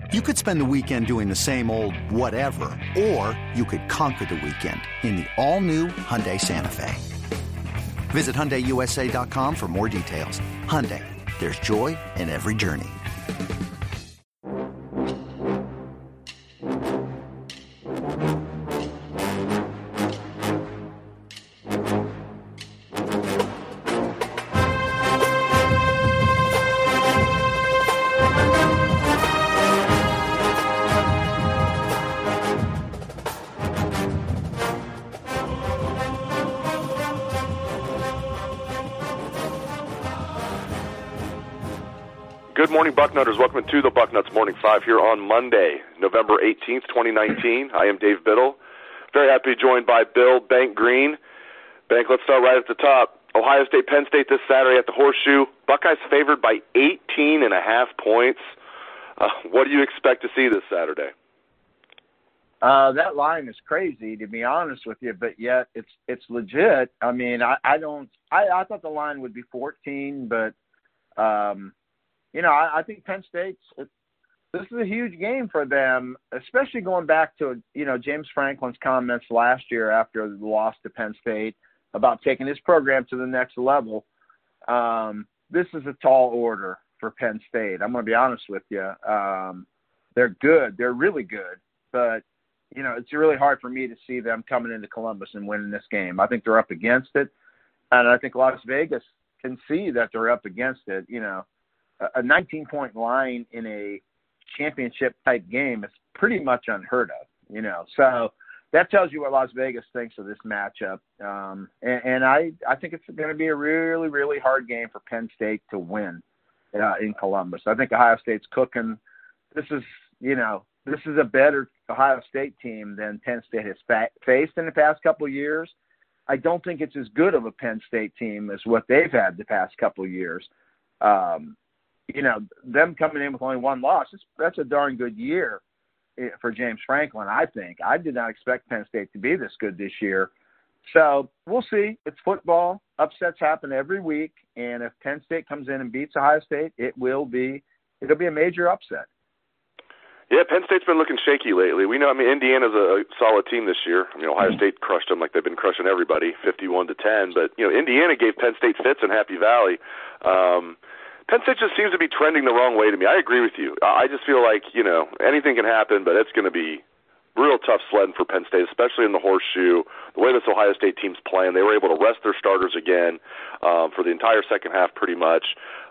You could spend the weekend doing the same old whatever, or you could conquer the weekend in the all-new Hyundai Santa Fe. Visit HyundaiUSA.com for more details. Hyundai, there's joy in every journey. Good morning, Bucknutters. Welcome to the Bucknuts Morning Five here on Monday, November 18th, 2019. I am Dave Biddle. Very happy to be joined by Bill Bank Green. Bank, let's start right at the top. Ohio State, Penn State this Saturday at the Horseshoe. Buckeyes favored by 18.5 points. What do you expect to see this Saturday? That line is crazy, to be honest with you, but yet it's legit. I mean, I thought the line would be 14, but I think Penn State's this is a huge game for them, especially going back to, James Franklin's comments last year after the loss to Penn State about taking his program to the next level. This is a tall order for Penn State. I'm going to be honest with you. They're good. They're really good. But, it's really hard for me to see them coming into Columbus and winning this game. I think they're up against it. And I think Las Vegas can see that they're up against it. A 19-point line in a championship-type game is pretty much unheard of, So that tells you what Las Vegas thinks of this matchup. And I think it's going to be a really, really hard game for Penn State to win in Columbus. I think Ohio State's cooking. This is a better Ohio State team than Penn State has faced in the past couple of years. I don't think it's as good of a Penn State team as what they've had the past couple of years. Them coming in with only one loss, that's a darn good year for James Franklin, I think. I did not expect Penn State to be this good this year. So we'll see. It's football. Upsets happen every week. And if Penn State comes in and beats Ohio State, it'll be a major upset. Yeah, Penn State's been looking shaky lately. We know, Indiana's a solid team this year. Ohio State crushed them like they've been crushing everybody, 51-10. But, Indiana gave Penn State fits in Happy Valley. Penn State just seems to be trending the wrong way to me. I agree with you. I just feel like, anything can happen, but it's going to be real tough sledding for Penn State, especially in the Horseshoe. The way this Ohio State team's playing, they were able to rest their starters again for the entire second half pretty much.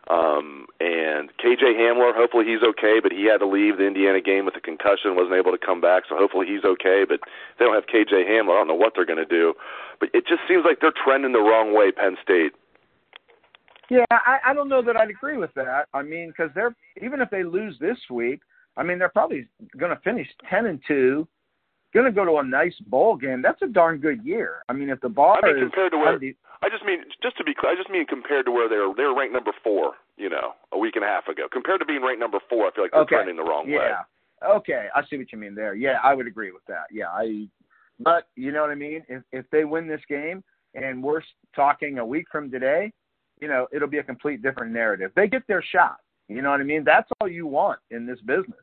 And KJ Hamler, hopefully he's okay, but he had to leave the Indiana game with a concussion, wasn't able to come back, so hopefully he's okay. But if they don't have KJ Hamler, I don't know what they're going to do. But it just seems like they're trending the wrong way, Penn State. Yeah, I don't know that I'd agree with that. Because even if they lose this week, they're probably going to finish 10-2, going to go to a nice bowl game. That's a darn good year. If the bar is compared to where just to be clear, I just mean compared to where they were ranked number 4, a week and a half ago. Compared to being ranked number 4, I feel like they're trending the wrong way. Okay, I see what you mean there. Yeah, I would agree with that. Yeah, but you know what I mean? If they win this game, and we're talking a week from today, it'll be a complete different narrative. They get their shot. You know what I mean? That's all you want in this business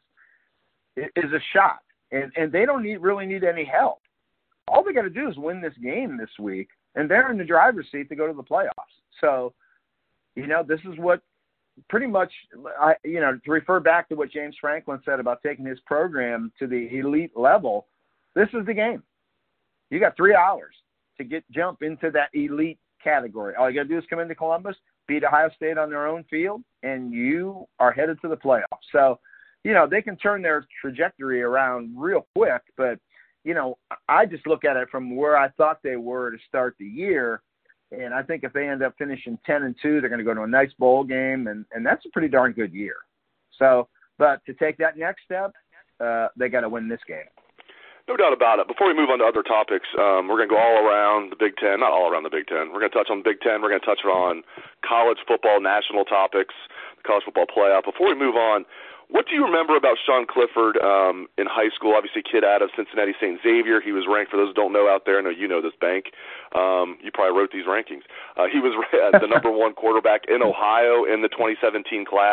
is a shot. And they don't really need any help. All they got to do is win this game this week, and they're in the driver's seat to go to the playoffs. So, this is what pretty much, to refer back to what James Franklin said about taking his program to the elite level, this is the game. You got 3 hours to jump into that elite category. All you got to do is come into Columbus, beat Ohio State on their own field, and you are headed to the playoffs. So, they can turn their trajectory around real quick, but, I just look at it from where I thought they were to start the year, and I think if they end up finishing 10-2, they're going to go to a nice bowl game, and that's a pretty darn good year. So, but to take that next step, they got to win this game. No doubt about it. Before we move on to other topics, we're going to go all around the Big Ten. Not all around the Big Ten. We're going to touch on the Big Ten. We're going to touch on college football national topics, the college football playoff. Before we move on, what do you remember about Sean Clifford in high school? Obviously, kid out of Cincinnati St. Xavier. He was ranked, for those who don't know out there, I know you know this, Bank. You probably wrote these rankings. He was the number 1 quarterback in Ohio in the 2017 class.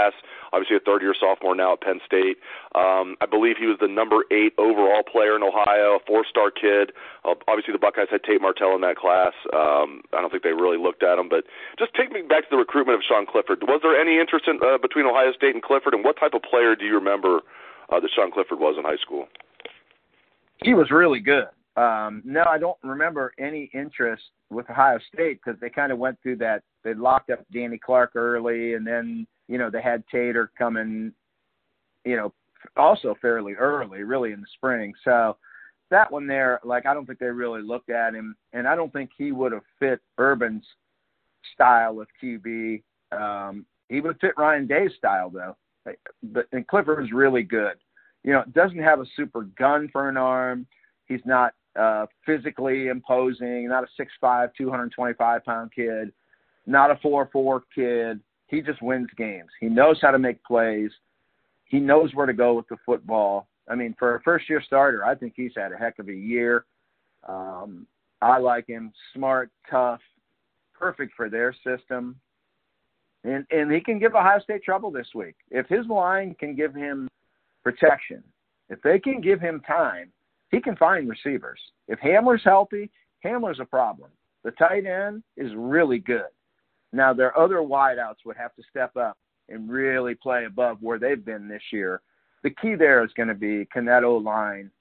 obviously a third-year sophomore now at Penn State. I believe he was the number 8 overall player in Ohio, a 4-star kid. Obviously the Buckeyes had Tate Martell in that class. I don't think they really looked at him, but just take me back to the recruitment of Sean Clifford. Was there any interest in, between Ohio State and Clifford, and what type of player do you remember that Sean Clifford was in high school? He was really good. No, I don't remember any interest with Ohio State because they kind of went through that. They locked up Danny Clark early, and then, they had Tater coming, also fairly early, really in the spring. So that one there, I don't think they really looked at him, and I don't think he would have fit Urban's style of QB. He would fit Ryan Day's style, though. And Clifford is really good. Doesn't have a super gun for an arm. He's not physically imposing, not a 6'5", 225-pound kid, not a 4'4" kid. He just wins games. He knows how to make plays. He knows where to go with the football. I mean, for a first-year starter, I think he's had a heck of a year. I like him. Smart, tough, perfect for their system. And he can give Ohio State trouble this week. If his line can give him protection, if they can give him time, he can find receivers. If Hamler's healthy, Hamler's a problem. The tight end is really good. Now, their other wideouts would have to step up and really play above where they've been this year. The key there is going to be, can that O-line,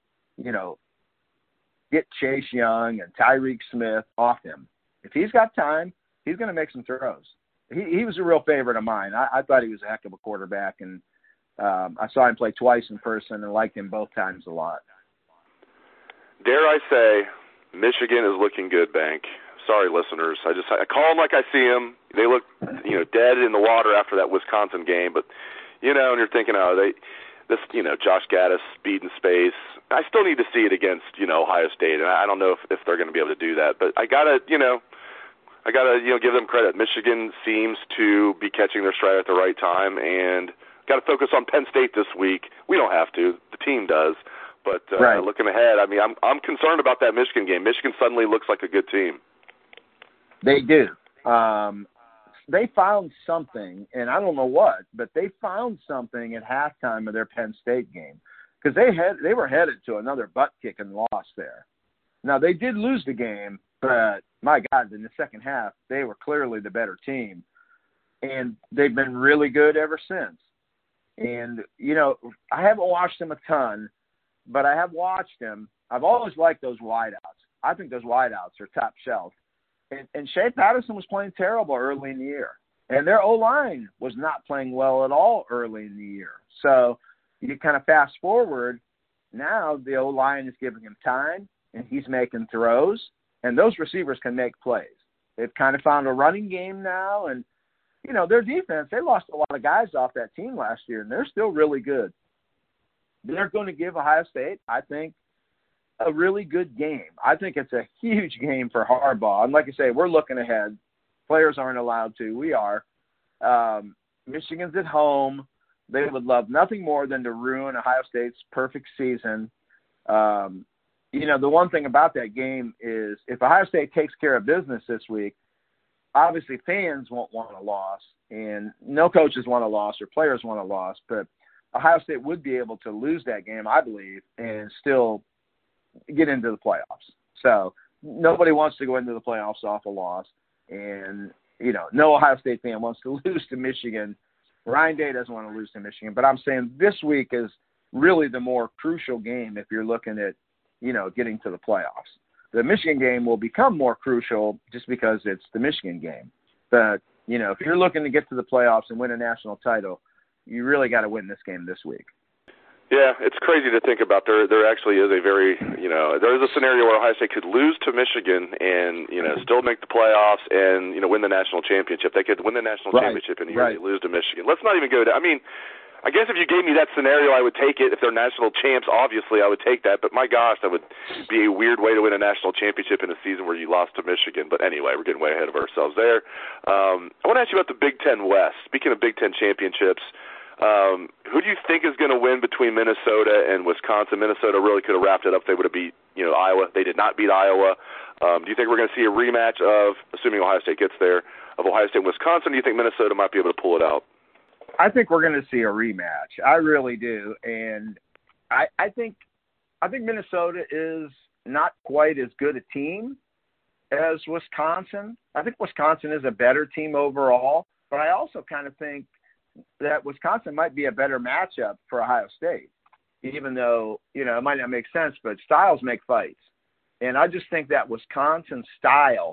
get Chase Young and Tyreek Smith off him. If he's got time, he's going to make some throws. He was a real favorite of mine. I thought he was a heck of a quarterback, and I saw him play twice in person and liked him both times a lot. Dare I say, Michigan is looking good, Bank. Sorry, listeners. I call them like I see them. They look, dead in the water after that Wisconsin game. But, and you're thinking, Josh Gaddis, speed and space. I still need to see it against, Ohio State, and I don't know if they're going to be able to do that. But I gotta give them credit. Michigan seems to be catching their stride at the right time, and got to focus on Penn State this week. We don't have to. The team does. But right. Looking ahead, I mean, I'm concerned about that Michigan game. Michigan suddenly looks like a good team. They do. They found something, and I don't know what, but they found something at halftime of their Penn State game because they were headed to another butt-kicking loss there. Now, they did lose the game, but, my God, in the second half, they were clearly the better team, and they've been really good ever since. And, I haven't watched them a ton, but I have watched them. I've always liked those wideouts. I think those wideouts are top shelf. And Shea Patterson was playing terrible early in the year. And their O-line was not playing well at all early in the year. So you kind of fast forward, now the O-line is giving him time, and he's making throws, and those receivers can make plays. They've kind of found a running game now, and, their defense, they lost a lot of guys off that team last year, and they're still really good. They're going to give Ohio State, I think, a really good game. I think it's a huge game for Harbaugh. And like I say, we're looking ahead. Players aren't allowed to. We are. Michigan's at home. They would love nothing more than to ruin Ohio State's perfect season. The one thing about that game is if Ohio State takes care of business this week, obviously fans won't want a loss, and no coaches want a loss or players want a loss, but Ohio State would be able to lose that game, I believe, and still get into the playoffs. So nobody wants to go into the playoffs off a loss. And, no Ohio State fan wants to lose to Michigan. Ryan Day doesn't want to lose to Michigan. But I'm saying this week is really the more crucial game if you're looking at, getting to the playoffs. The Michigan game will become more crucial just because it's the Michigan game. But, if you're looking to get to the playoffs and win a national title, you really got to win this game this week. Yeah, it's crazy to think about. There actually is a very, there is a scenario where Ohio State could lose to Michigan and, still make the playoffs and, win the national championship. They could win the national championship and they lose to Michigan. Let's not even go to, I guess if you gave me that scenario, I would take it. If they're national champs, obviously I would take that. But my gosh, that would be a weird way to win a national championship in a season where you lost to Michigan. But anyway, we're getting way ahead of ourselves there. I want to ask you about the Big Ten West. Speaking of Big Ten championships, who do you think is going to win between Minnesota and Wisconsin? Minnesota really could have wrapped it up. They would have beat, Iowa. They did not beat Iowa. Do you think we're going to see a rematch of, assuming Ohio State gets there, of Ohio State and Wisconsin? Do you think Minnesota might be able to pull it out? I think we're going to see a rematch. I really do. And I think Minnesota is not quite as good a team as Wisconsin. I think Wisconsin is a better team overall, but I also kind of think that Wisconsin might be a better matchup for Ohio State, even though, it might not make sense, but styles make fights. And I just think that Wisconsin style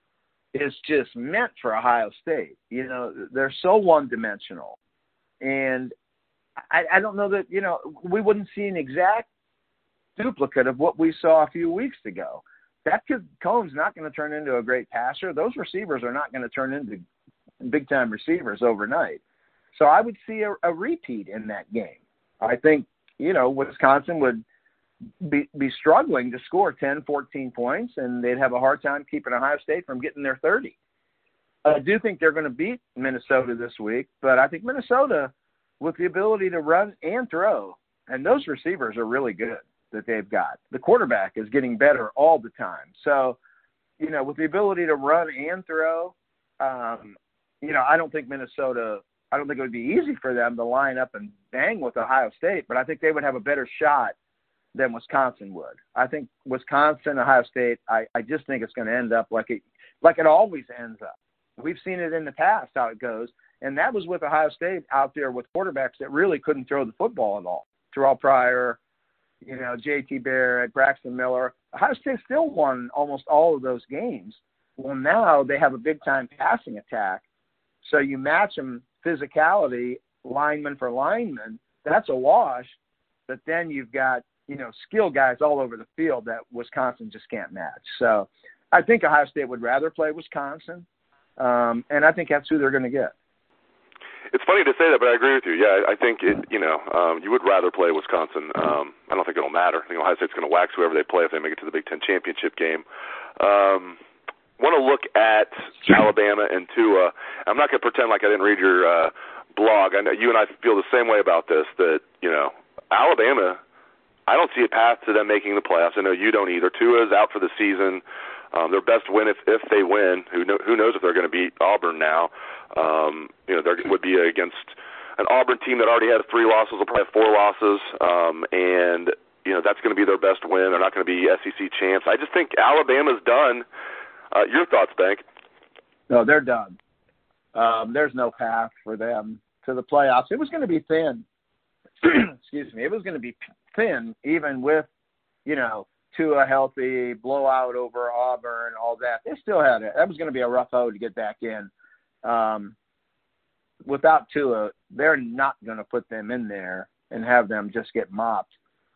is just meant for Ohio State. They're so one-dimensional. And I don't know that, we wouldn't see an exact duplicate of what we saw a few weeks ago. That kid Cohn's not going to turn into a great passer. Those receivers are not going to turn into big-time receivers overnight. So I would see a repeat in that game. I think, Wisconsin would be struggling to score 10, 14 points, and they'd have a hard time keeping Ohio State from getting their 30. I do think they're going to beat Minnesota this week, but I think Minnesota, with the ability to run and throw, and those receivers are really good that they've got. The quarterback is getting better all the time. So, with the ability to run and throw, I don't think it would be easy for them to line up and bang with Ohio State, but I think they would have a better shot than Wisconsin would. I think Wisconsin, Ohio State, I just think it's going to end up like it always ends up. We've seen it in the past how it goes, and that was with Ohio State out there with quarterbacks that really couldn't throw the football at all. Terrell Pryor, J.T. Barrett, Braxton Miller. Ohio State still won almost all of those games. Well, now they have a big-time passing attack, so you match them physicality, lineman for lineman, that's a wash, but then you've got, skill guys all over the field that Wisconsin just can't match. So I think Ohio State would rather play Wisconsin, and I think that's who they're going to get. It's funny to say that, but I agree with you. Yeah, I think you would rather play Wisconsin. I don't think it'll matter. I think Ohio State's going to wax whoever they play if they make it to the Big Ten championship game. Want to look at Alabama and Tua. I'm not going to pretend like I didn't read your blog. I know you and I feel the same way about this. That Alabama, I don't see a path to them making the playoffs. I know you don't either. Tua is out for the season. Their best win if they win. Who knows if they're going to beat Auburn now? There would be against an Auburn team that already had 3 losses. They'll probably have 4 losses, and that's going to be their best win. They're not going to be SEC champs. I just think Alabama's done. Your thoughts, Bank? No, they're done. There's no path for them to the playoffs. It was going to be thin. Excuse me. It was going to be thin, even with, Tua healthy, blowout over Auburn, all that. They still had it. That was going to be a rough hoe to get back in. Without Tua, they're not going to put them in there and have them just get mopped.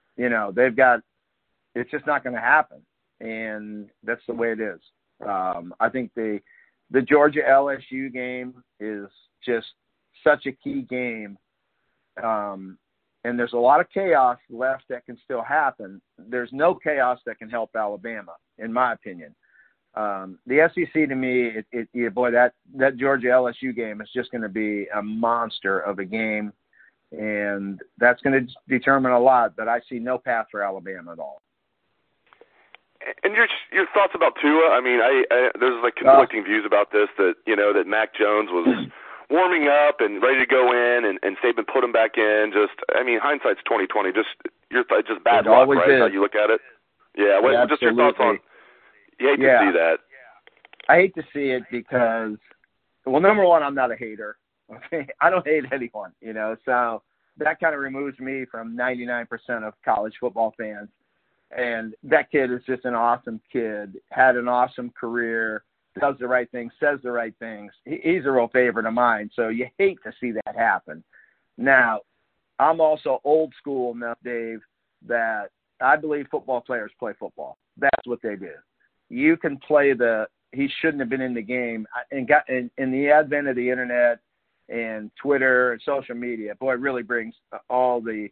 It's just not going to happen. And that's the way it is. I think the Georgia LSU game is just such a key game. And there's a lot of chaos left that can still happen. There's no chaos that can help Alabama, in my opinion. The SEC, to me, that Georgia LSU game is just going to be a monster of a game, and that's going to determine a lot. But I see no path for Alabama at all. And your thoughts about Tua? I mean, there's conflicting views about this. That that Mac Jones was warming up and ready to go in, and Saban put him back in. Hindsight's 20/20. Just bad luck, right? Is how you look at it. Yeah. Just your thoughts on? You hate to see that. I hate to see it because, well, number one, I'm not a hater. Okay, I don't hate anyone. So that kind of removes me from 99% of college football fans. And that kid is just an awesome kid, had an awesome career, does the right things, says the right things. He's a real favorite of mine, so you hate to see that happen. Now, I'm also old school enough, Dave, that I believe football players play football. That's what they do. You can play he shouldn't have been in the game. And in the advent of the internet and Twitter and social media, boy, it really brings all the,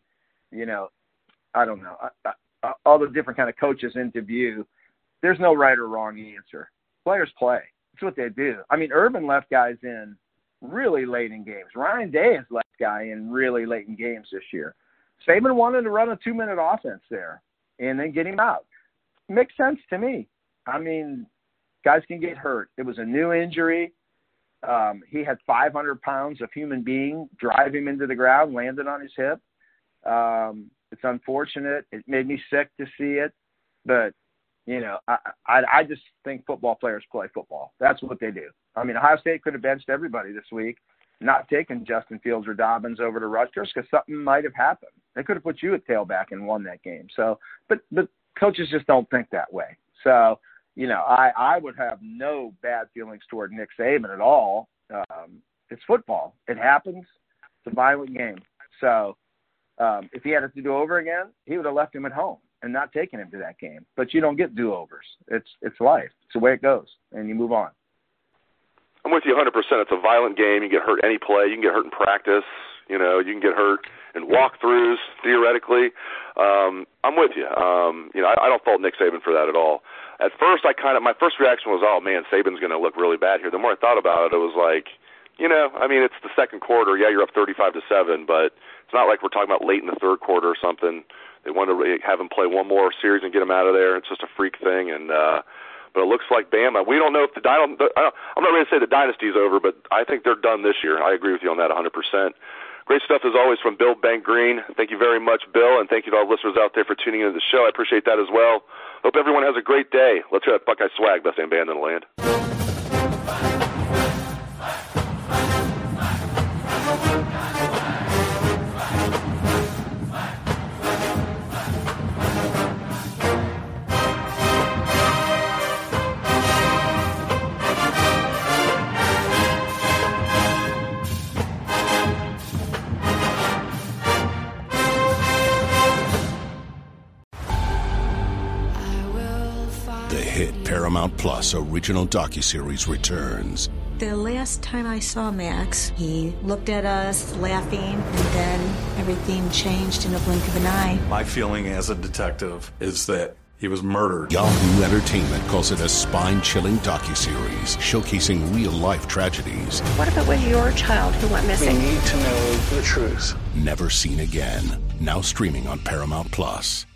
all the different kind of coaches into view. There's no right or wrong answer. Players play. That's what they do. I mean, Urban left guys in really late in games. Ryan Day has left guy in really late in games this year. Saban wanted to run a 2-minute offense there and then get him out. Makes sense to me. I mean, guys can get hurt. It was a new injury. He had 500 pounds of human being drive him into the ground, landed on his hip. It's unfortunate. It made me sick to see it, but I just think football players play football. That's what they do. I mean, Ohio State could have benched everybody this week, not taken Justin Fields or Dobbins over to Rutgers because something might have happened. They could have put you at tailback and won that game. So, but coaches just don't think that way. So, I would have no bad feelings toward Nick Saban at all. It's football. It happens. It's a violent game. So if he had to do over again, he would have left him at home and not taken him to that game. But you don't get do-overs. It's life. It's the way it goes, and you move on. I'm with you 100%. It's a violent game. You can get hurt any play. You can get hurt in practice. You can get hurt in walkthroughs, theoretically. I'm with you. I don't fault Nick Saban for that at all. At first, my first reaction was, oh, man, Saban's going to look really bad here. The more I thought about it, it was like, it's the second quarter. Yeah, you're up 35-7, but it's not like we're talking about late in the third quarter or something. They want to have him play one more series and get him out of there. It's just a freak thing. And but it looks like Bama. We don't know if I'm not ready to say the dynasty's over, but I think they're done this year. I agree with you on that 100%. Great stuff as always from Bill Bank Green. Thank you very much, Bill, and thank you to all listeners out there for tuning into the show. I appreciate that as well. Hope everyone has a great day. Let's hear that Buckeye swag, best damn band in the land. Paramount Plus original docuseries returns. The last time I saw Max, he looked at us laughing, and then everything changed in a blink of an eye. My feeling as a detective is that he was murdered. Yahoo Entertainment calls it a spine-chilling docuseries showcasing real-life tragedies. What if it was your child who went missing? We need to know the truth. Never seen again. Now streaming on Paramount Plus.